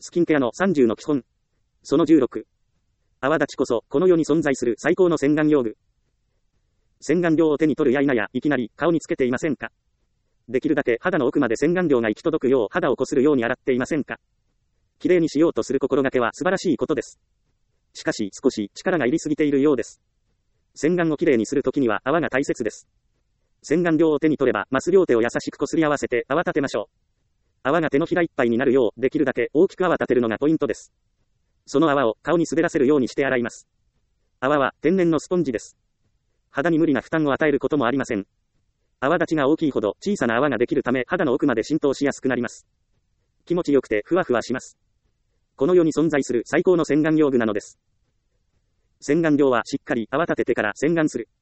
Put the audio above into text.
スキンケアの30の基本。その16。泡立ちこそ、この世に存在する最高の洗顔用具。洗顔料を手に取るや否や、いきなり顔につけていませんか？できるだけ肌の奥まで洗顔料が行き届くよう肌をこするように洗っていませんか？きれいにしようとする心がけは素晴らしいことです。しかし少し力が入りすぎているようです。洗顔をきれいにするときには泡が大切です。洗顔料を手に取れば、ます両手を優しくこすり合わせて泡立てましょう。泡が手のひらいっぱいになるよう、できるだけ大きく泡立てるのがポイントです。その泡を顔に滑らせるようにして洗います。泡は天然のスポンジです。肌に無理な負担を与えることもありません。泡立ちが大きいほど小さな泡ができるため肌の奥まで浸透しやすくなります。気持ちよくてふわふわします。この世に存在する最高の洗顔用具なのです。洗顔料はしっかり泡立ててから洗顔する。